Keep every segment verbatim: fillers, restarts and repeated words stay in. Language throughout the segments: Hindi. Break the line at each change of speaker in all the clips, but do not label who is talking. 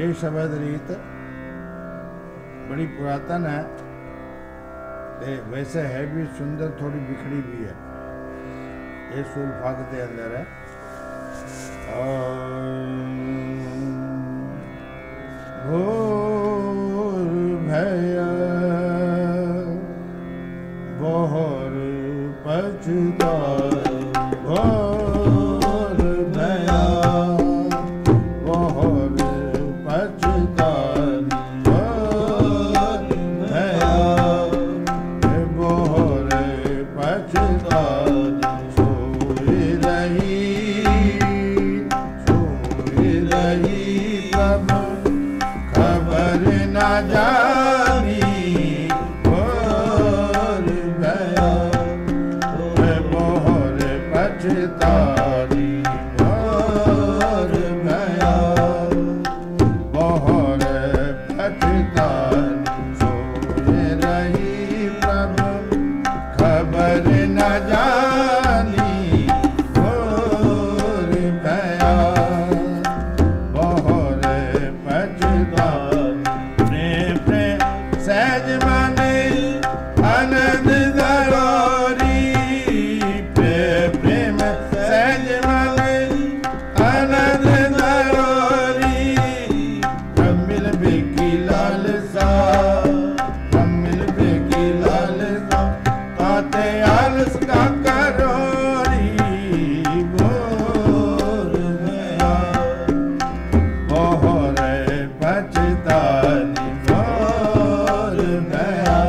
ये शब्द रीत बड़ी पुरातन है, वैसे है भी सुंदर, थोड़ी बिखड़ी भी है। ये सुरफाग के अंदर है। भोर भया बोहर पछता, भोर भया बोहर पछता, भोर भया बोहर पछता, सोई रही सोई रही प्रभु खबर न जानी, भोर भया बोहर पछतारी, भोर भया बोहर पछतारी, सोई रही प्रभु खबर न जानी, भोर भया बोहर पछतारी। प्रेम प्रेम सहज मन आनंद दरोरी, प्रेम प्रेम सहज मन आनंद दरोरी, ब्रह्मिल बेकी लालसा, ब्रह्मिल बेकी लालसा, आते आलस का करोरी, भोर भया बोहर पछतारी, भोर भया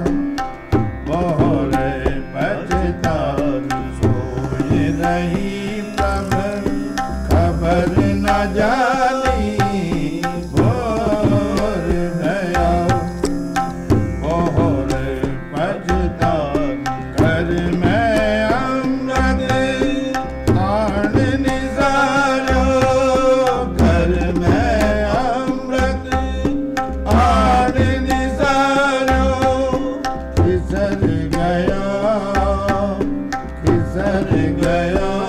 बोहर पछतारी, सोई रही प्रभु खबर न जानी, भोर भया बोहर पछतारी। कर में अमृत आन निसारो, कर में अमृत आन निसारो, खिसर गया खिसर गया